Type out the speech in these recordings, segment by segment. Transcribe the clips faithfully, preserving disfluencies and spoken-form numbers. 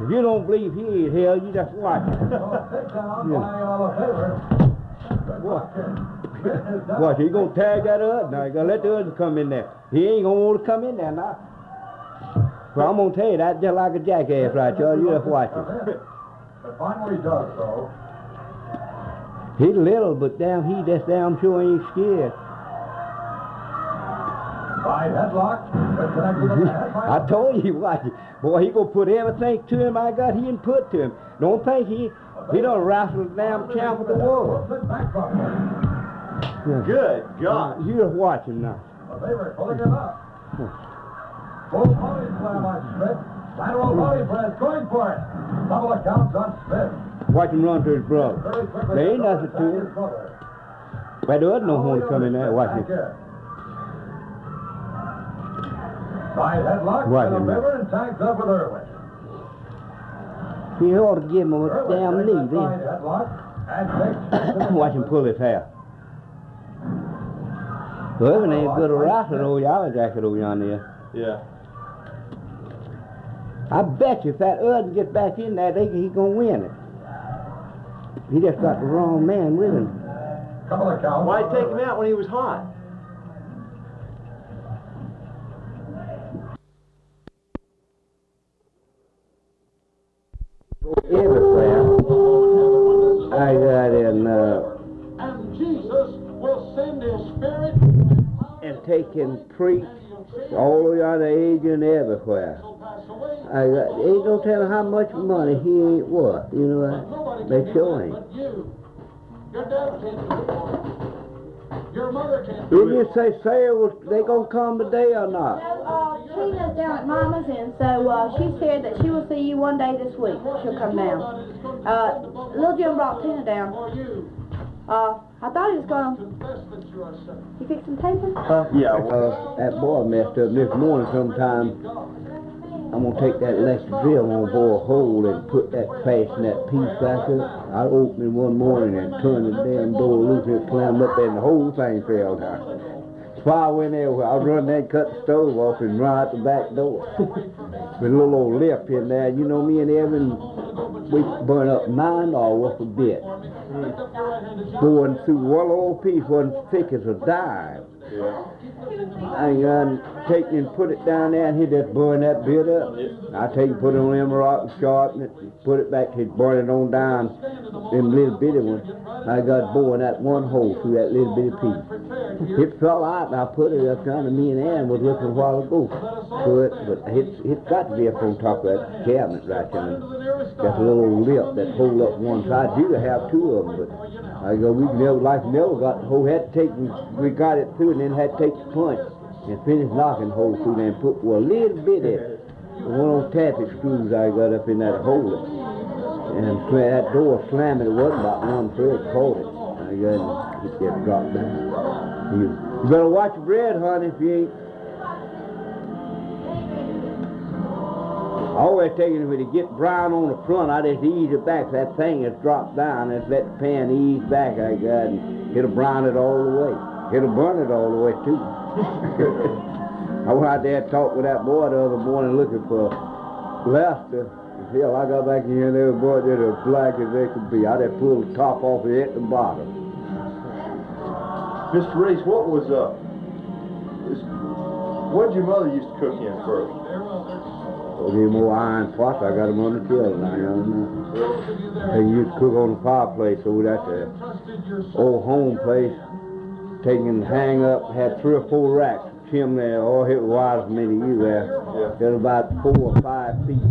If you don't believe he ain't hell, you just watch it. Watch. Watch, he gonna tag that up now. You gotta let the others come in there. He ain't gonna want to come in there now. Well, I'm gonna tell you that just like a jackass right, y'all. You just watch it. But finally he does so. He's little, but damn, he just damn sure ain't scared. By headlock. I told you, watch it. Boy, he gonna put everything to him I got he didn't put to him. Don't think he he done wrestled the damn champ with the world. Good God. You just watch him now. The favorite pulling him up. Full body slam on Smith. Lateral body press going for it. Double accounts on Smith. Watch him run to his brother. There ain't nothing to him. But there wasn't no one coming there. Watch it. Side headlock. Watch and him the river and tags up with Irwin. He ought to give him a Irwin damn takes knee that side then. headlock and takes Watch him pull his hair. Well, Irvin ain't good a wrestler over yonder jacket over yonder there. Yeah. I bet you if that Irvin gets back in there, they, he gonna win it. He just got the wrong man with him. Couple of counts. Why'd take him out when he was hot? Everywhere I got in uh, And Jesus will send his spirit and take and preach all over yonder age and everywhere. I got, ain't no telling how much money he ain't worth, you know what? They sure ain't. Your dad can't do it. Your mother can't Did you say Sarah was they gonna come today or not? No, uh, Tina's down at Mama's, and so uh, she said that she will see you one day this week. She'll come down. Uh, Little Jim brought Tina down. Uh, I thought he was gonna. You fix some paper? Uh, yeah. Uh, that boy messed up this morning sometime. I'm gonna take that electric drill, I'm gonna bore a hole and put that fasten that piece back up. I opened it one morning and turned the damn door loose and it slammed up and the whole thing fell down. So I went there, I run there and cut the stove off and run out the back door. With a little old lip in there, you know me and Evan, we burn up nine dollars worth of bit. Going through one old piece wasn't thick as a dime. Yeah. I um, take and put it down there and he just burn that bit up. I take and put it on them rock and sharpen it, put it back, he'd burn it on down, them little bitty ones. I got boring that one hole through that little bitty piece. It fell out and I put it up kind of me and Ann was looking a while ago to it, but it's, it's got to be up on top of that cabinet right there. Got a little old lip that hold up one side. You could have two of them, but I go, we never, like never got the whole, had to take, we got it through and then had to take the punch and finish knocking the hole through there and put well, a little bit of one of those tappet screws I got up in that hole. And that door slamming, it wasn't about one thread caught it. I got it just dropped down. You, you better watch your bread, honey, if you ain't. I always take it, when it get brown on the front, I just ease it back. That thing has dropped down, just let the pan ease back, I got, and it'll brown it all the way. It'll burn it all the way, too. I went out there and talked with that boy the other morning looking for Lester. Hell, I got back in here and there, boy, they're as black as they could be. I just pulled the top off it at the bottom. Mister Reese, what was, uh, what did your mother used to cook in first? Oh, them more iron pots, I got them on the kiln now, you know. They used to cook on the fireplace over at the old home place. Taking and hang up, had three or four racks of chimney, or it was wider than me to you there. Yeah. They're about four or five feet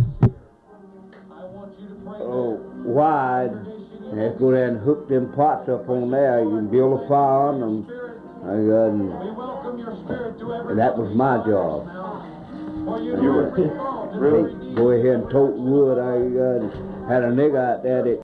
oh, wide. And have to go there and hook them pots up on there. You can build a fire on them. I got, and, and that was my job. You were, really? Go ahead and tote wood. I uh, had a nigger out there that